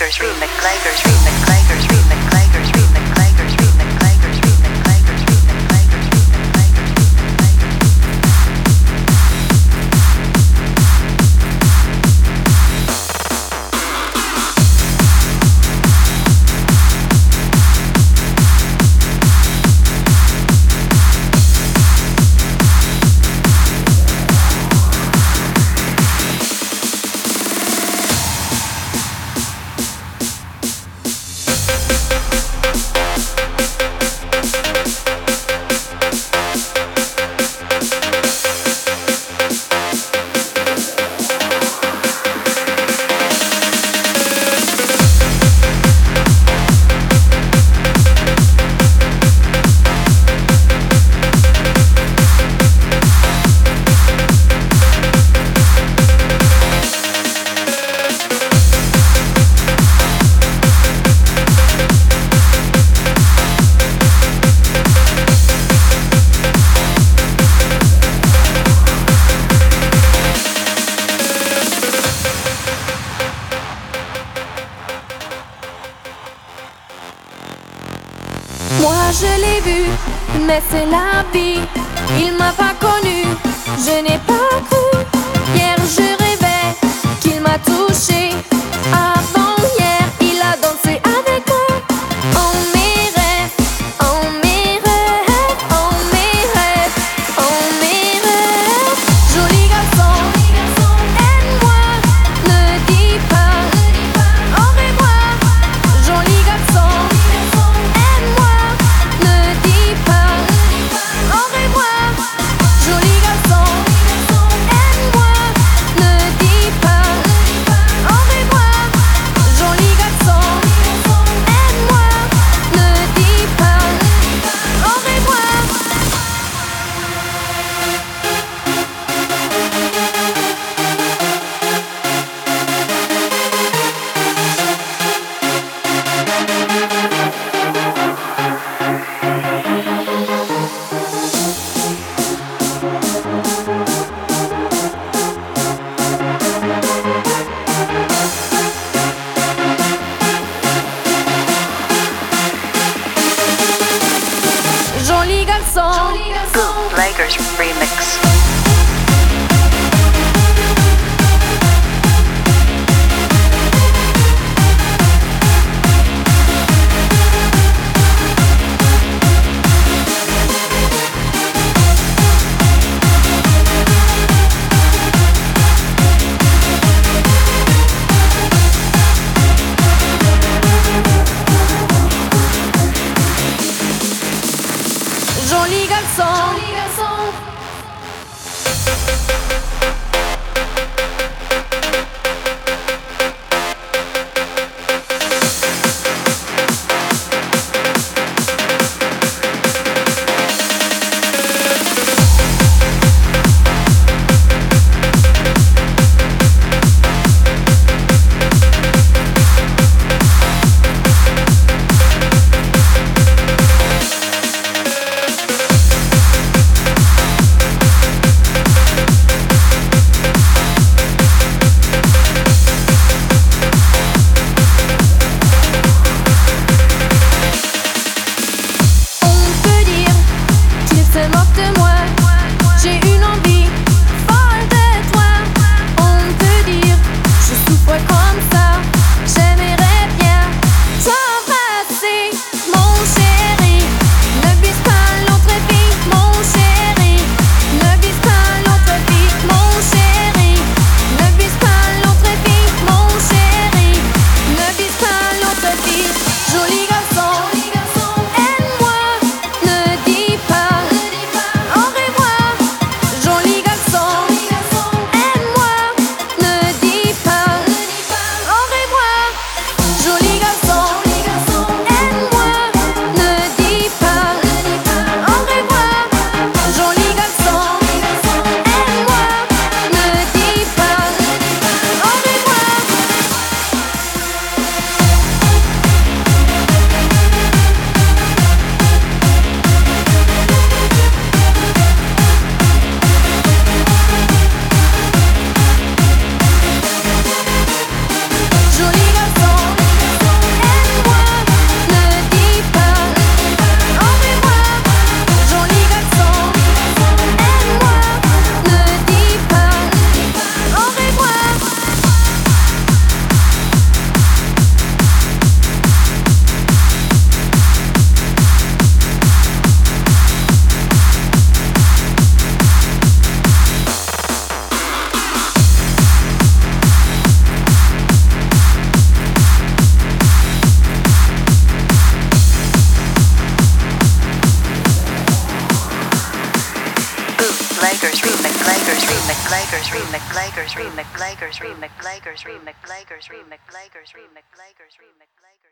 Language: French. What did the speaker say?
Je l'ai vu, mais c'est la vie. Il m'a pas connu, je n'ai pas cru. Hier je rêvais qu'il m'a touché. Avant hier, il a dansé avec moi. En mes rêves, en mes rêves, en mes rêves, en mes rêves. Joli garçon, aide-moi, ne dis pas au revoir. Joli garçon, aide-moi. Ne dis pas au revoir, joli garçon. Aide-moi, ne dis pas au revoir, joli garçon. Aide-moi, ne dis pas au revoir. Joli garçon, Bootleggers Remix. joli garçon. Lakers remix, Lakers remix, Lakers remix, Lakers remix, Lakers remix, Lakers remix, Lakers remix, Lakers remix, Lakers remix, Lakers.